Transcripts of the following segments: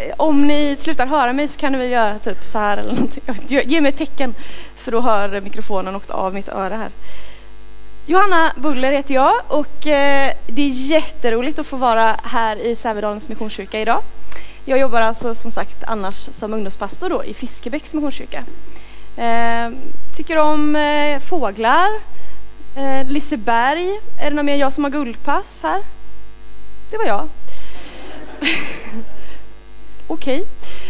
om ni slutar höra mig så kan ni väl göra typ så här eller någonting. Ge mig ett tecken, för då hör mikrofonen åkt av mitt öra här. Johanna Buller heter jag och det är jätteroligt att få vara här i Sävedalens missionskyrka idag. Jag jobbar alltså som sagt annars som ungdomspastor då i Fiskebäcks missionskyrka. Tycker om fåglar, Liseberg. Är det någon mer jag som har guldpass här? Det var jag. Okej.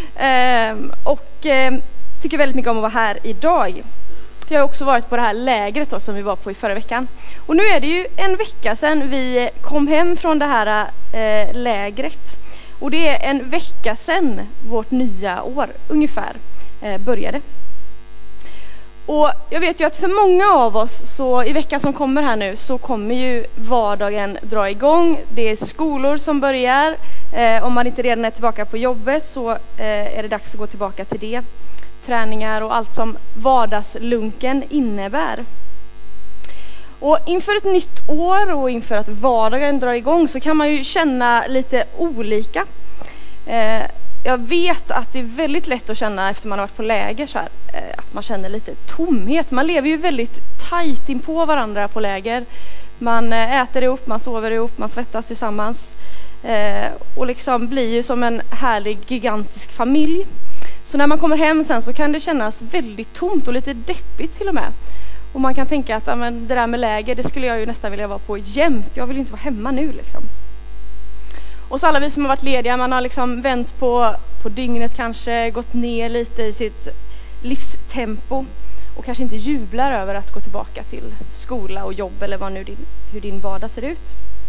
Tycker väldigt mycket om att vara här idag. Jag har också varit på det här lägret då, som vi var på i förra veckan. Och nu är det ju en vecka sedan vi kom hem från det här lägret. Och det är en vecka sedan vårt nya år ungefär började. Och jag vet ju att för många av oss så i veckan som kommer här nu så kommer ju vardagen dra igång. Det är skolor som börjar. Om man inte redan är tillbaka på jobbet så är det dags att gå tillbaka till det. Träningar och allt som vardagslunken innebär. Och inför ett nytt år och inför att vardagen drar igång så kan man ju känna lite olika. Jag vet att det är väldigt lätt att känna efter man har varit på läger så här, att man känner lite tomhet. Man lever ju väldigt tajt in på varandra på läger. Man äter ihop, man sover ihop, man svettas tillsammans. Och liksom blir ju som en härlig gigantisk familj. Så när man kommer hem sen så kan det kännas väldigt tomt och lite deppigt till och med. Och man kan tänka att det där med läger, det skulle jag ju nästan vilja vara på jämt. Jag vill ju inte vara hemma nu liksom. Och så alla vi som har varit lediga, man har liksom vänt på dygnet kanske, gått ner lite i sitt livstempo och kanske inte jublar över att gå tillbaka till skola och jobb eller hur din vardag ser ut.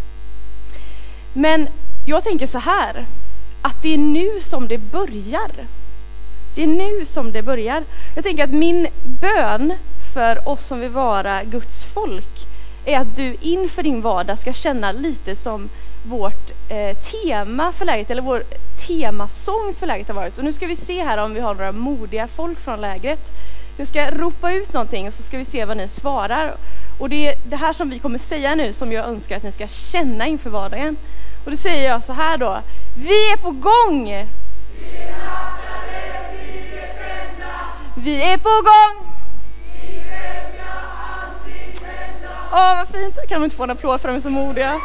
Men jag tänker så här, att det är nu som det börjar. Det är nu som det börjar. Jag tänker att min bön för oss som vill vara Guds folk är att du inför din vardag ska känna lite som vårt tema för lägret, eller vår temasång för lägret har varit. Och nu ska vi se här om vi har några modiga folk från lägret. Jag ska ropa ut någonting och så ska vi se vad ni svarar. Och det är det här som vi kommer säga nu som jag önskar att ni ska känna inför vardagen. Och då säger jag så här då: vi är på gång! Vi är på gång! Åh, vad fint! Kan de inte få en applåd för de är så modiga?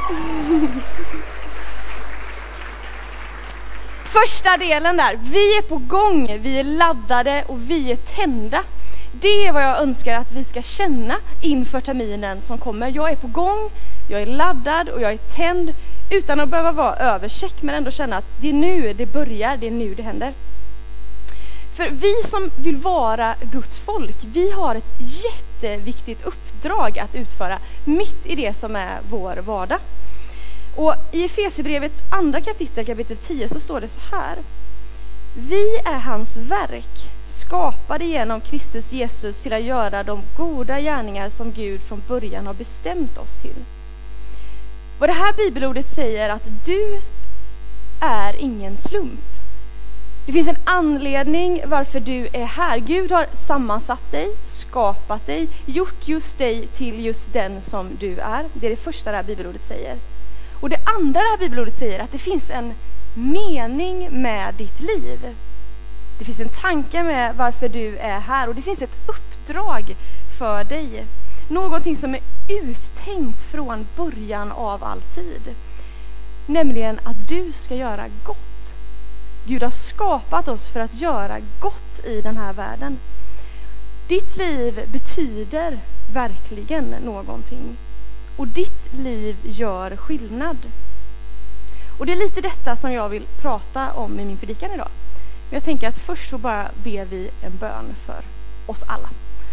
Första delen där. Vi är på gång, vi är laddade och vi är tända. Det är vad jag önskar att vi ska känna inför terminen som kommer. Jag är på gång, jag är laddad och jag är tänd utan att behöva vara övercheck, men ändå känna att det är nu det börjar, det är nu det händer. För vi som vill vara Guds folk, vi har ett jätteviktigt uppdrag att utföra mitt i det som är vår vardag. Och i Efesierbrevets andra kapitel 10 så står det så här: vi är hans verk, skapade genom Kristus Jesus till att göra de goda gärningar som Gud från början har bestämt oss till. Och det här bibelordet säger att du är ingen slump. Det finns en anledning varför du är här. Gud har sammansatt dig, skapat dig, gjort just dig till just den som du är. Det är det första det här bibelordet säger. Och det andra det här bibelordet säger att det finns en mening med ditt liv. Det finns en tanke med varför du är här och det finns ett uppdrag för dig. Någonting som är uttänkt från början av all tid. Nämligen att du ska göra gott. Gud har skapat oss för att göra gott i den här världen. Ditt liv betyder verkligen någonting. Och ditt liv gör skillnad. Och det är lite detta som jag vill prata om i min predikan idag. Men jag tänker att först så bara ber vi en bön för oss alla.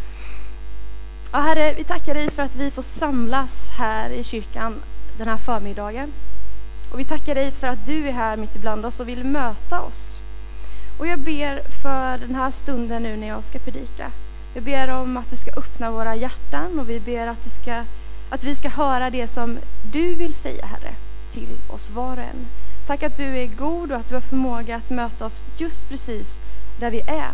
Ja, Herre, vi tackar dig för att vi får samlas här i kyrkan den här förmiddagen. Och vi tackar dig för att du är här mitt ibland oss och vill möta oss. Och jag ber för den här stunden nu när jag ska predika. Jag ber om att du ska öppna våra hjärtan och vi ber att vi ska höra det som du vill säga, Herre, till oss var och en. Tack att du är god och att du har förmåga att möta oss just precis där vi är.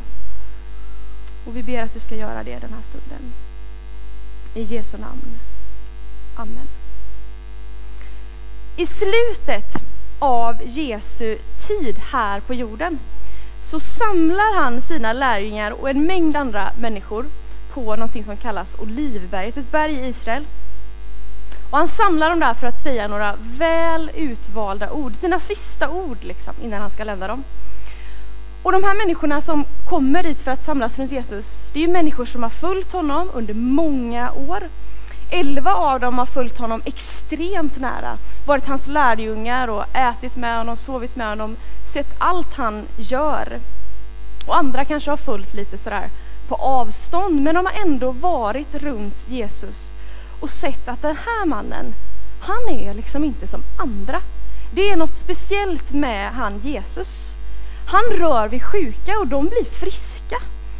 Och vi ber att du ska göra det den här stunden. I Jesu namn. Amen. I slutet av Jesu tid här på jorden så samlar han sina lärjungar och en mängd andra människor på någonting som kallas Olivberget, ett berg i Israel. Och han samlar dem där för att säga några väl utvalda ord, sina sista ord liksom, innan han ska lämna dem. Och de här människorna som kommer dit för att samlas runt Jesus, det är ju människor som har följt honom under många år. 11 av dem har följt honom extremt nära, varit hans lärjungar och ätit med honom, sovit med honom, sett allt han gör. Och andra kanske har följt lite sådär på avstånd, men de har ändå varit runt Jesus och sett att den här mannen, han är liksom inte som andra. Det är något speciellt med han Jesus. Han rör vid sjuka och de blir friska.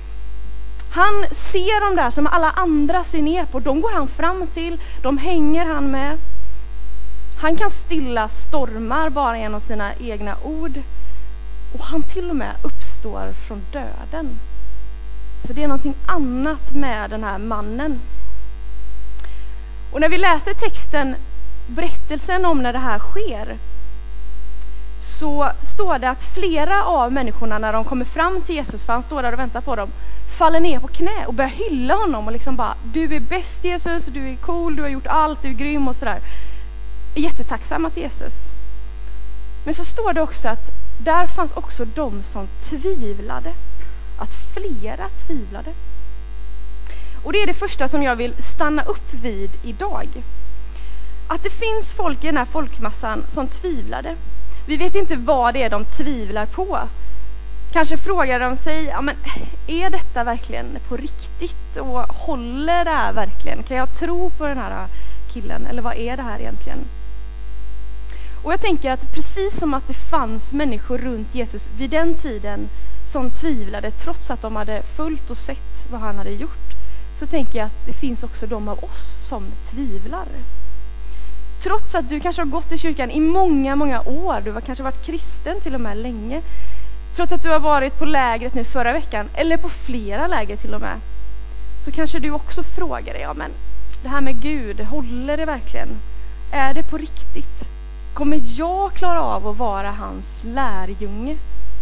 Han ser dem där som alla andra ser ner på. De går han fram till, de hänger han med. Han kan stilla stormar bara genom sina egna ord. Och han till och med uppstår från döden. Så det är någonting annat med den här mannen. Och när vi läser texten, berättelsen om när det här sker, så står det att flera av människorna när de kommer fram till Jesus, för han står där och väntar på dem, faller ner på knä och börjar hylla honom och liksom bara, du är bäst Jesus, du är cool, du har gjort allt, du är grym och sådär. Är jättetacksamma till Jesus. Men så står det också att där fanns också de som tvivlade. Att flera tvivlade. Och det är det första som jag vill stanna upp vid idag. Att det finns folk i den här folkmassan som tvivlade. Vi vet inte vad det är de tvivlar på. Kanske frågar de sig, ja, men är detta verkligen på riktigt? Och håller det här verkligen? Kan jag tro på den här killen? Eller vad är det här egentligen? Och jag tänker att precis som att det fanns människor runt Jesus vid den tiden som tvivlade trots att de hade följt och sett vad han hade gjort, så tänker jag att det finns också de av oss som tvivlar. Trots att du kanske har gått i kyrkan i många, många år, du har kanske varit kristen till och med länge, trots att du har varit på lägret nu förra veckan, eller på flera läger till och med, så kanske du också frågar dig, ja men det här med Gud, håller det verkligen? Är det på riktigt? Kommer jag klara av att vara hans lärjunge?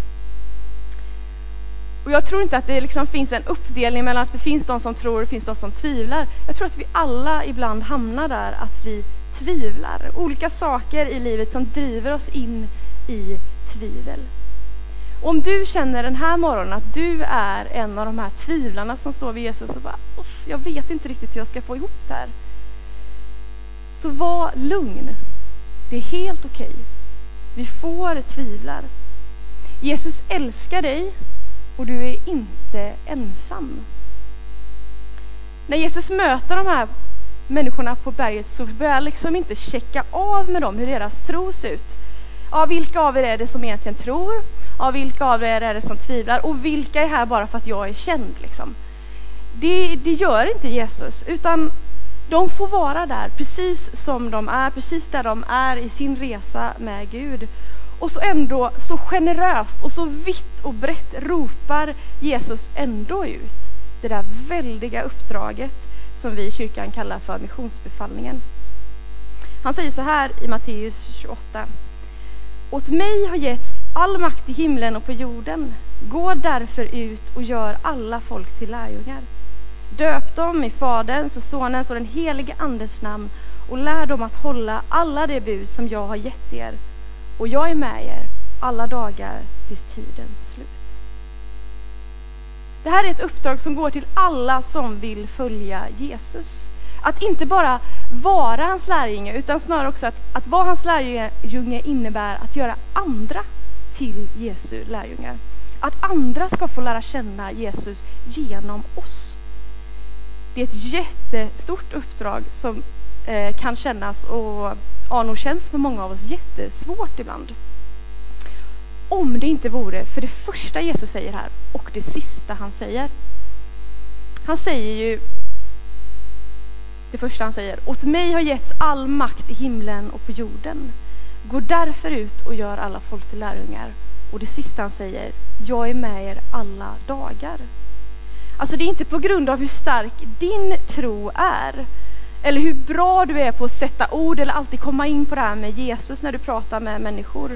Och jag tror inte att det liksom finns en uppdelning mellan att det finns de som tror och det finns de som tvivlar. Jag tror att vi alla ibland hamnar där att vi tvivlar. Olika saker i livet som driver oss in i tvivel. Och om du känner den här morgonen att du är en av de här tvivlarna som står vid Jesus och bara, jag vet inte riktigt hur jag ska få ihop det här. Så var lugn. Det är helt okej. Vi får tvivlar. Jesus älskar dig och du är inte ensam. När Jesus möter de här människorna på berget så börjar jag liksom inte checka av med dem hur deras tro ser ut. Ja, vilka av er är det som egentligen tror? Ja, vilka av er är det som tvivlar? Och vilka är här bara för att jag är känd? Liksom? Det gör inte Jesus, utan de får vara där precis som de är, precis där de är i sin resa med Gud. Och så ändå så generöst och så vitt och brett ropar Jesus ändå ut det där väldiga uppdraget som vi i kyrkan kallar för missionsbefallningen. Han säger så här i Matteus 28. Åt mig har getts all makt i himlen och på jorden. Gå därför ut och gör alla folk till lärjungar. Döp dem i Faderns och Sonens och den helige Andes namn och lär dem att hålla alla de bud som jag har gett er. Och jag är med er alla dagar till tidens slut. Det här är ett uppdrag som går till alla som vill följa Jesus. Att inte bara vara hans lärjunge, utan snarare också att vara hans lärjunge innebär att göra andra till Jesu lärjungar. Att andra ska få lära känna Jesus genom oss. Det är ett jättestort uppdrag som kan kännas och nog känns för många av oss jättesvårt ibland. Om det inte vore för det första Jesus säger här och det sista han säger. Han säger ju, det första han säger, åt mig har getts all makt i himlen och på jorden. Gå därför ut och gör alla folk till lärjungar. Och det sista han säger, jag är med er alla dagar. Alltså det är inte på grund av hur stark din tro är, Eller hur bra du är på att sätta ord eller alltid komma in på det här med Jesus när du pratar med människor.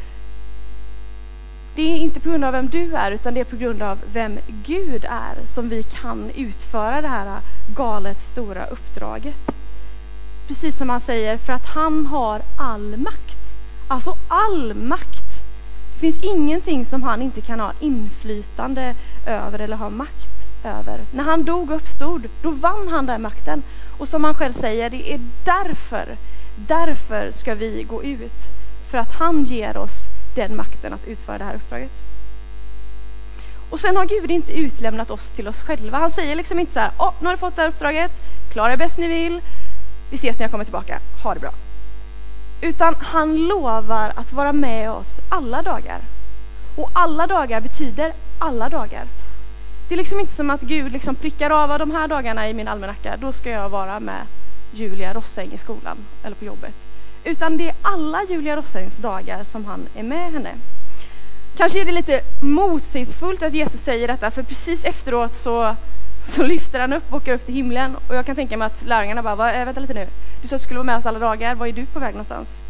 Det är inte på grund av vem du är, utan det är på grund av vem Gud är som vi kan utföra det här galet stora uppdraget. Precis som han säger, för att han har all makt. Alltså all makt. Det finns ingenting som han inte kan ha inflytande över eller ha makt över. När han dog och uppstod, då vann han den makten. Och som han själv säger, det är därför ska vi gå ut. För att han ger oss den makten att utföra det här uppdraget. Och sen har Gud inte utlämnat oss till oss själva. Han säger liksom inte så här, nu har du fått det här uppdraget, klara det bäst ni vill, vi ses när jag kommer tillbaka, ha det bra. Utan han lovar att vara med oss alla dagar. Och alla dagar betyder alla dagar. Det är liksom inte som att Gud liksom prickar av de här dagarna i min almanacka, då ska jag vara med Julia Rosäng i skolan eller på jobbet. Utan det är alla Julia Rosängs dagar som han är med henne. Kanske är det lite motsägelsefullt att Jesus säger detta, för precis efteråt så lyfter han upp och åker upp till himlen. Och jag kan tänka mig att lärjungarna bara, vänta lite nu. Du sa att du skulle vara med oss alla dagar, var är du på väg någonstans?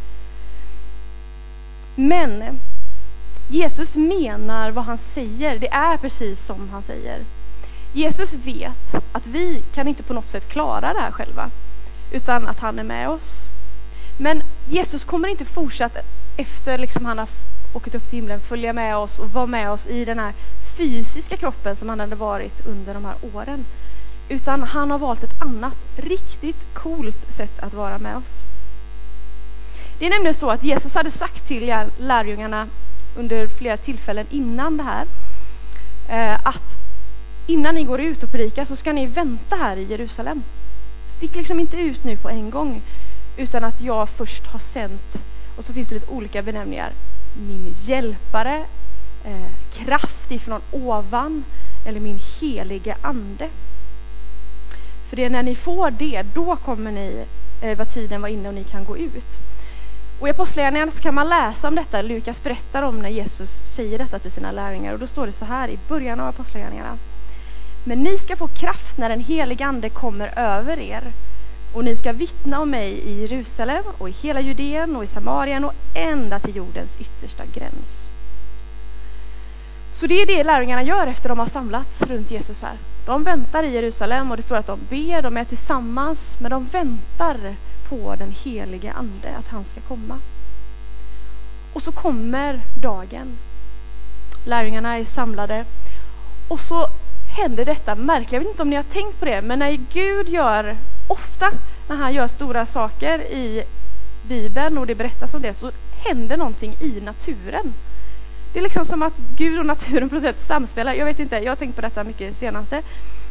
Men Jesus menar vad han säger, det är precis som han säger. Jesus vet att vi kan inte på något sätt klara det här själva, utan att han är med oss. Men Jesus kommer inte fortsätta efter liksom han har åkt upp till himlen, följa med oss och vara med oss i den här fysiska kroppen som han hade varit under de här åren. Utan han har valt ett annat, riktigt coolt sätt att vara med oss. Det är nämligen så att Jesus hade sagt till lärjungarna under flera tillfällen innan det här, att innan ni går ut och predikar så ska ni vänta här i Jerusalem. Stick liksom inte ut nu på en gång, utan att jag först har sänt, och så finns det lite olika benämningar, min hjälpare, kraft ifrån ovan, eller min heliga ande. För det är när ni får det, då kommer ni vad tiden var inne och ni kan gå ut. Och i Apostlagärningarna så kan man läsa om detta. Lukas berättar om när Jesus säger detta till sina lärjungar, och då står det så här i början av Apostlagärningarna: men ni ska få kraft när den heliga ande kommer över er, och ni ska vittna om mig i Jerusalem och i hela Judeen och i Samarien och ända till jordens yttersta gräns. Så det är det lärjungarna gör efter de har samlats runt Jesus här. De väntar i Jerusalem, och det står att de ber, de är tillsammans, men de väntar på den heliga ande, att han ska komma. Och så kommer dagen. Lärjungarna är samlade, och så händer detta märkliga. Jag vet inte om ni har tänkt på det, men när Gud gör, ofta när han gör stora saker i Bibeln och det berättas om det, så händer någonting i naturen. Det är liksom som att Gud och naturen på något sätt samspelar. Jag vet inte, jag har tänkt på detta mycket senaste.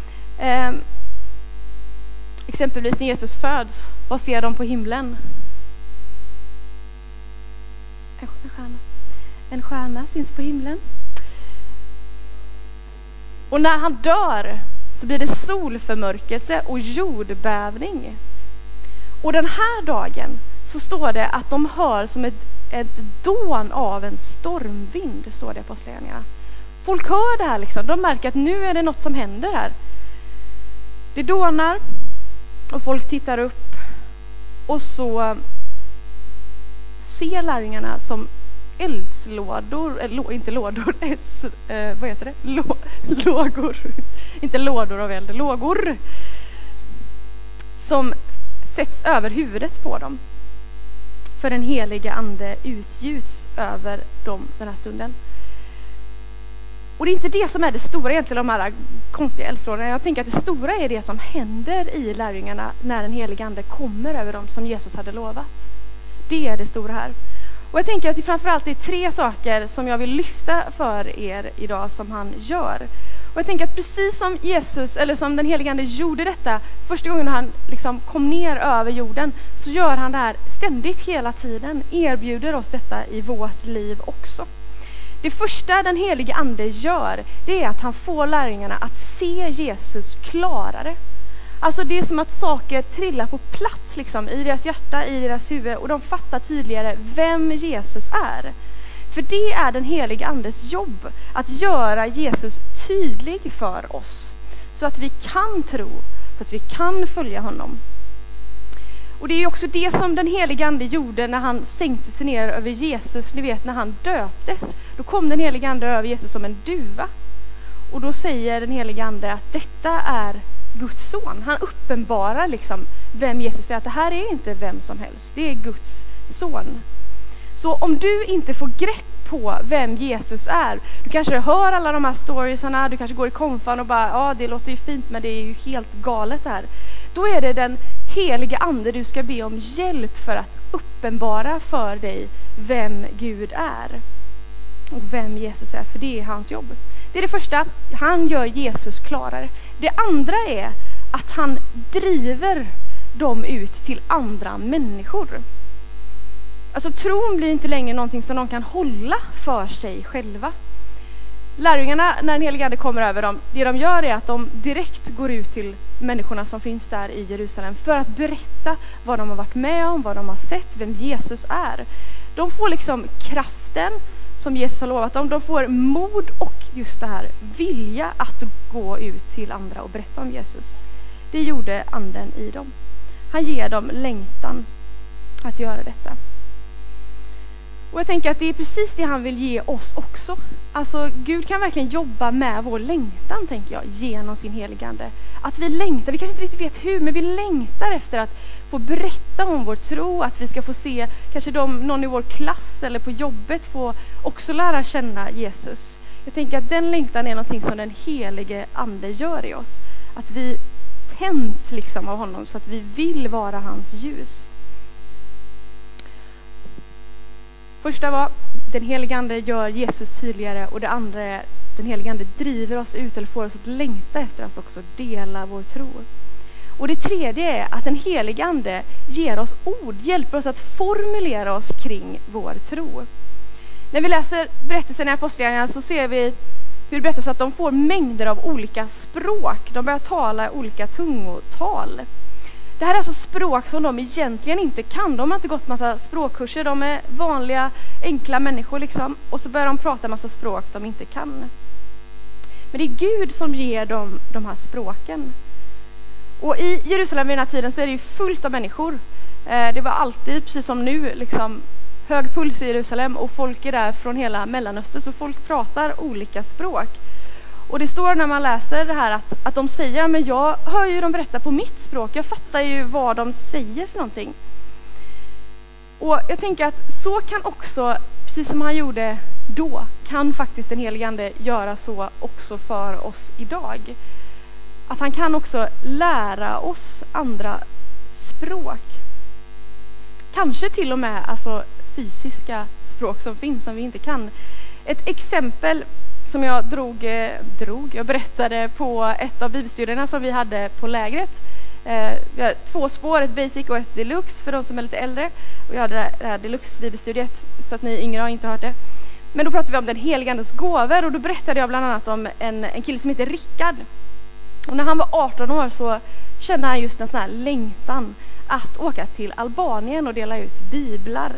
Exempelvis när Jesus föds, vad ser de på himlen? En stjärna. En stjärna syns på himlen. Och när han dör så blir det solförmörkelse och jordbävning. Och den här dagen så står det att de hör som ett dån av en stormvind, står det på Apostlagärningarna. Folk hör det här liksom, de märker att nu är det något som händer här. Det dånar och folk tittar upp, och så ser lärjungarna som eldslådor, inte lådor, vad heter det? Lågor, inte lådor av eld, lågor som sätts över huvudet på dem. För den heliga ande utgjuts över dem den här stunden. Och det är inte det som är det stora egentligen, de här konstiga eldslådorna. Jag tänker att det stora är det som händer i lärjungarna när den heliga ande kommer över dem, som Jesus hade lovat. Det är det stora här. Och jag tänker att det framförallt är 3 saker som jag vill lyfta för er idag som han gör. Och jag tänker att precis som Jesus, eller som den heliga ande gjorde detta första gången han liksom kom ner över jorden, så gör han det här ständigt hela tiden, erbjuder oss detta i vårt liv också. Det första den heliga ande gör, det är att han får lärjungarna att se Jesus klarare. Alltså det är som att saker trillar på plats liksom, i deras hjärta, i deras huvud, och de fattar tydligare vem Jesus är. För det är den heliga andes jobb, att göra Jesus tydlig för oss, så att vi kan tro, så att vi kan följa honom. Och det är ju också det som den helige ande gjorde när han sänkte sig ner över Jesus. Ni vet när han döptes, då kom den helige ande över Jesus som en duva. Och då säger den helige ande att detta är Guds son. Han uppenbarar liksom vem Jesus är, att det här är inte vem som helst, det är Guds son. Så om du inte får grepp på vem Jesus är, du kanske hör alla de här storiesarna, du kanske går i konfan och bara, ja det låter ju fint men det är ju helt galet det här. Då är det den helige ande du ska be om hjälp för att uppenbara för dig vem Gud är och vem Jesus är, för det är hans jobb. Det är det första, han gör Jesus klarare. Det andra är att han driver dem ut till andra människor. Alltså tron blir inte längre någonting som de kan hålla för sig själva. Lärjungarna, när den helige ande kommer över dem, det de gör är att de direkt går ut till människorna som finns där i Jerusalem för att berätta vad de har varit med om, vad de har sett, vem Jesus är. De får liksom kraften som Jesus har lovat dem. De får mod och just det här vilja att gå ut till andra och berätta om Jesus. Det gjorde anden i dem. Han ger dem längtan att göra detta. Och jag tänker att det är precis det han vill ge oss också. Alltså Gud kan verkligen jobba med vår längtan, tänker jag, genom sin helige ande. Att vi längtar, vi kanske inte riktigt vet hur, men vi längtar efter att få berätta om vår tro, att vi ska få se kanske någon i vår klass eller på jobbet få också lära känna Jesus. Jag tänker att den längtan är någonting som den helige ande gör i oss. Att vi tänds liksom av honom så att vi vill vara hans ljus. Första var, den helige ande gör Jesus tydligare, och det andra är, den helige ande driver oss ut eller får oss att längta efter att också dela vår tro. Och det tredje är att den helige ande ger oss ord, hjälper oss att formulera oss kring vår tro. När vi läser berättelsen i Apostlagärningarna så ser vi hur det berättas att de får mängder av olika språk. De börjar tala olika tungotal. Det här är alltså språk som de egentligen inte kan. De har inte gått massa språkkurser. De är vanliga, enkla människor liksom. Och så börjar de prata massa språk de inte kan. Men det är Gud som ger dem de här språken. Och i Jerusalem vid den här tiden så är det ju fullt av människor. Det var alltid, precis som nu, liksom hög puls i Jerusalem. Och folk är där från hela Mellanöstern. Så folk pratar olika språk. Och det står när man läser det här att de säger, men jag hör ju dem berätta på mitt språk. Jag fattar ju vad de säger för någonting. Och jag tänker att så kan också, precis som han gjorde då, kan faktiskt den helige ande göra så också för oss idag. Att han kan också lära oss andra språk. Kanske till och med alltså fysiska språk som finns som vi inte kan. Ett exempel som jag jag berättade på ett av bibelstudierna som vi hade på lägret. Vi har 2 spår, ett basic och ett deluxe för de som är lite äldre. Och jag hade det här deluxe bibelstudiet så att ni yngre har inte hört det. Men då pratade vi om den helige andes gåvor, och då berättade jag bland annat om en kille som heter Rickard. Och när han var 18 år så kände han just en sån här längtan att åka till Albanien och dela ut biblar.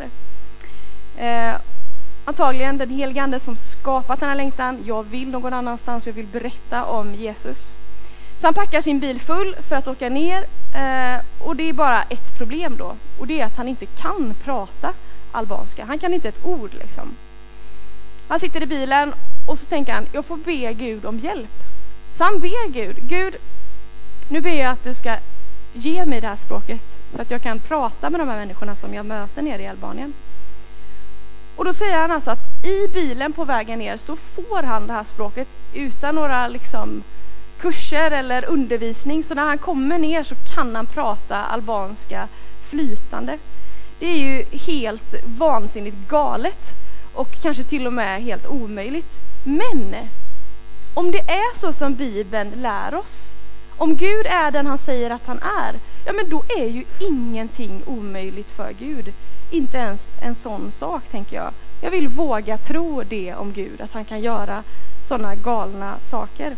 Antagligen den helige ande som skapat den här längtan. Jag vill någon annanstans, jag vill berätta om Jesus. Så han packar sin bil full för att åka ner. Och det är bara ett problem då. Och det är att han inte kan prata albanska. Han kan inte ett ord liksom. Han sitter i bilen och så tänker han, jag får be Gud om hjälp. Så han ber Gud, nu ber jag att du ska ge mig det här språket så att jag kan prata med de här människorna som jag möter nere i Albanien. Och då säger han alltså att i bilen på vägen ner så får han det här språket utan några liksom kurser eller undervisning. Så när han kommer ner så kan han prata albanska flytande. Det är ju helt vansinnigt galet och kanske till och med helt omöjligt. Men om det är så som Bibeln lär oss, om Gud är den han säger att han är, ja men då är ju ingenting omöjligt för Gud. Inte ens en sån sak, tänker jag. Jag vill våga tro det om Gud, att han kan göra sådana galna saker.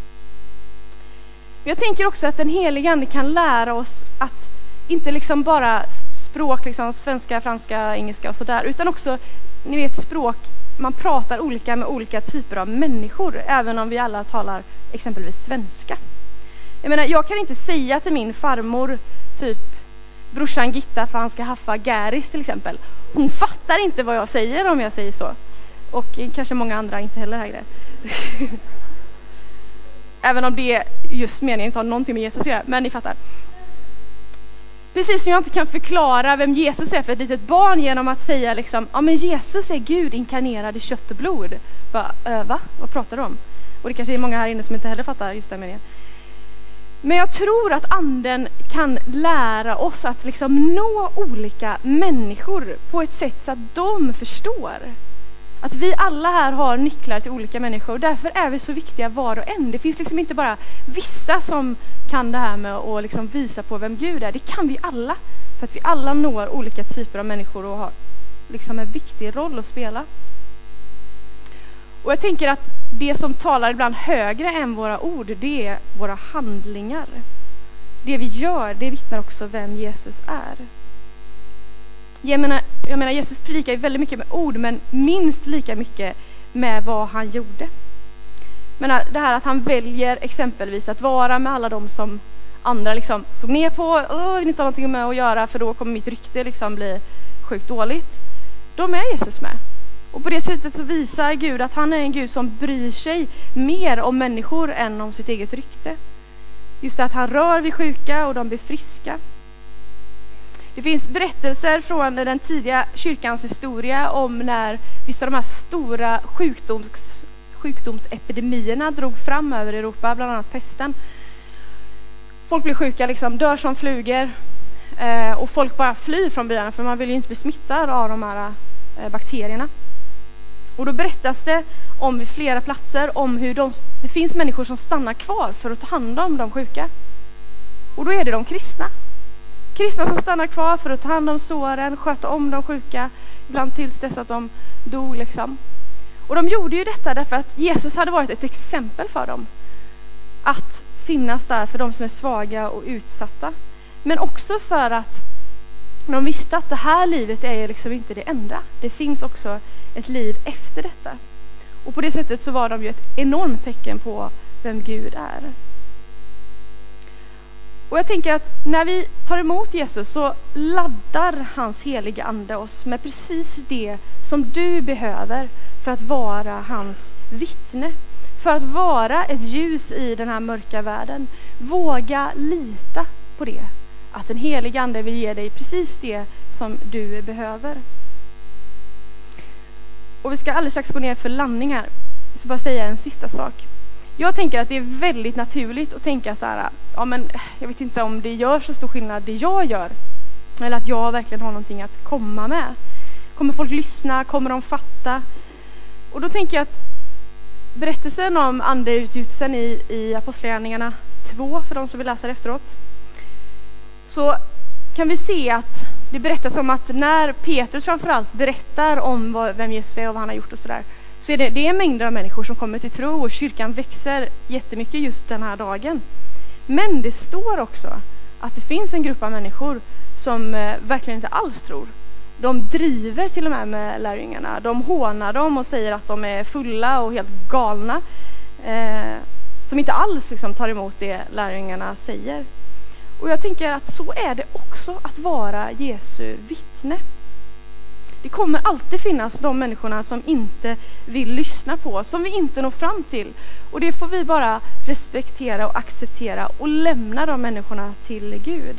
Jag tänker också att den helige ande kan lära oss att inte liksom bara språk, liksom svenska, franska, engelska och sådär, utan också, ni vet, språk, man pratar olika med olika typer av människor, även om vi alla talar exempelvis svenska. Jag menar, jag kan inte säga till min farmor typ, brorsan Gitta för han ska haffa Gäris till exempel. Hon fattar inte vad jag säger om jag säger så. Och kanske många andra inte heller här. Även om det just meningen inte har någonting med Jesus att göra, men ni fattar. Precis som jag inte kan förklara vem Jesus är för ett litet barn genom att säga liksom, ja men Jesus är Gud inkarnerad i kött och blod. Bara, va? Vad pratar du om? Och det kanske är många här inne som inte heller fattar just den meningen. Men jag tror att anden kan lära oss att liksom nå olika människor på ett sätt så att de förstår. Att vi alla här har nycklar till olika människor och därför är vi så viktiga var och en. Det finns liksom inte bara vissa som kan det här med att liksom visa på vem Gud är. Det kan vi alla. För att vi alla når olika typer av människor och har liksom en viktig roll att spela. Och jag tänker att det som talar ibland högre än våra ord, det är våra handlingar. Det vi gör, det vittnar också vem Jesus är. Jag menar Jesus predikar ju väldigt mycket med ord, men minst lika mycket med vad han gjorde. Men det här att han väljer exempelvis att vara med alla de som andra liksom såg ner på, vill inte ha någonting med att göra för då kommer mitt rykte liksom bli sjukt dåligt. De är Jesus med. Och på det sättet så visar Gud att han är en Gud som bryr sig mer om människor än om sitt eget rykte. Just det att han rör vid sjuka och de blir friska. Det finns berättelser från den tidiga kyrkans historia om när vissa av de här stora sjukdomsepidemierna drog fram över Europa, bland annat pesten. Folk blir sjuka, liksom, dör som flugor och folk bara flyr från byarna för man vill ju inte bli smittad av de här bakterierna. Och då berättas det om vid flera platser om hur det finns människor som stannar kvar för att ta hand om de sjuka. Och då är det de kristna. Kristna som stannar kvar för att ta hand om såren, sköta om de sjuka, ibland tills dess att de dog liksom. Och de gjorde ju detta därför att Jesus hade varit ett exempel för dem. Att finnas där för de som är svaga och utsatta. Men också för att de visste att det här livet är liksom inte det enda. Det finns också ett liv efter detta. Och på det sättet så var de ju ett enormt tecken på vem Gud är. Och jag tänker att när vi tar emot Jesus så laddar hans heliga ande oss med precis det som du behöver för att vara hans vittne. För att vara ett ljus i den här mörka världen. Våga lita på det. Att den heliga ande vill ge dig precis det som du behöver. Och vi ska alldeles strax gå ner för landning här. Jag ska bara säga en sista sak. Jag tänker att det är väldigt naturligt att tänka så här, ja men jag vet inte om det gör så stor skillnad det jag gör. Eller att jag verkligen har någonting att komma med. Kommer folk lyssna? Kommer de fatta? Och då tänker jag att berättelsen om andeutgjutelsen i Apostlagärningarna 2, för de som vill läsa det efteråt, så kan vi se att det berättas om att när Petrus framförallt berättar om vem Jesus är och vad han har gjort och sådär, så är det är mängder av människor som kommer till tro och kyrkan växer jättemycket just den här dagen. Men det står också att det finns en grupp av människor som verkligen inte alls tror. De driver till och med lärjungarna. De hånar dem och säger att de är fulla och helt galna. Som inte alls liksom tar emot det lärjungarna säger. Och jag tänker att så är det också att vara Jesu vittne. Det kommer alltid finnas de människorna som inte vill lyssna på oss, som vi inte når fram till. Och det får vi bara respektera och acceptera och lämna de människorna till Gud.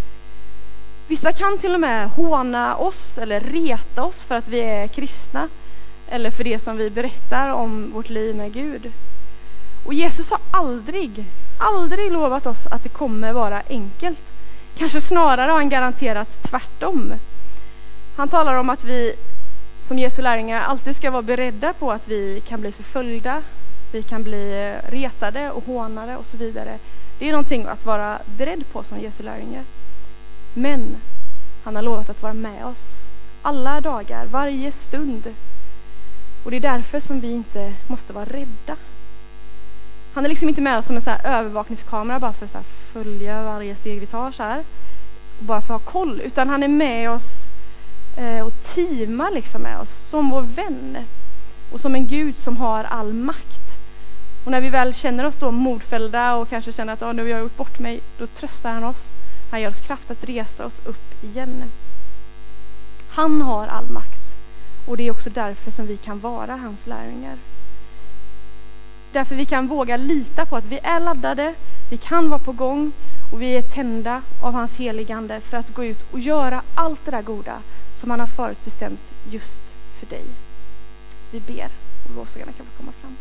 Vissa kan till och med håna oss eller reta oss för att vi är kristna eller för det som vi berättar om vårt liv med Gud. Och Jesus har aldrig lovat oss att det kommer vara enkelt. Kanske snarare har han garanterat tvärtom. Han talar om att vi som Jesu lärjungar alltid ska vara beredda på att vi kan bli förföljda, vi kan bli retade och hånade och så vidare. Det är någonting att vara beredd på som Jesu lärjungar. Men han har lovat att vara med oss alla dagar, varje stund. Och det är därför som vi inte måste vara rädda. Han är liksom inte med oss som en så här övervakningskamera bara för att så här följa varje steg vi tar så här. Bara för att ha koll. Utan han är med oss och teamar liksom med oss som vår vän. Och som en Gud som har all makt. Och när vi väl känner oss då mordfällda och kanske känner att nu har jag gjort bort mig, då tröstar han oss. Han ger oss kraft att resa oss upp igen. Han har all makt. Och det är också därför som vi kan vara hans lärjungar. Därför vi kan våga lita på att vi är laddade, vi kan vara på gång och vi är tända av hans heliga ande för att gå ut och göra allt det där goda som han har förutbestämt just för dig. Vi ber och lovsångarna kan få komma fram.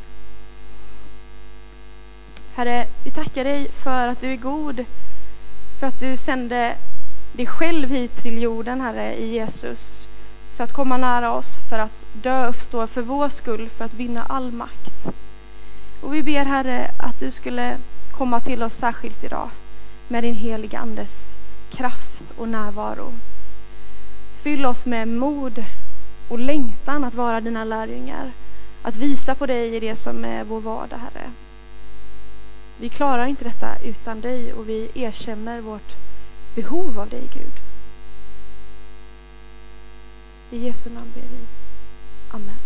Herre, vi tackar dig för att du är god, för att du sände dig själv hit till jorden, Herre, i Jesus, för att komma nära oss, för att dö och uppstå för vår skull, för att vinna all makt. Och vi ber, Herre, att du skulle komma till oss särskilt idag med din heliga andes kraft och närvaro. Fyll oss med mod och längtan att vara dina lärjungar, att visa på dig i det som är vår vardag, Herre. Vi klarar inte detta utan dig och vi erkänner vårt behov av dig, Gud. I Jesu namn ber vi. Amen.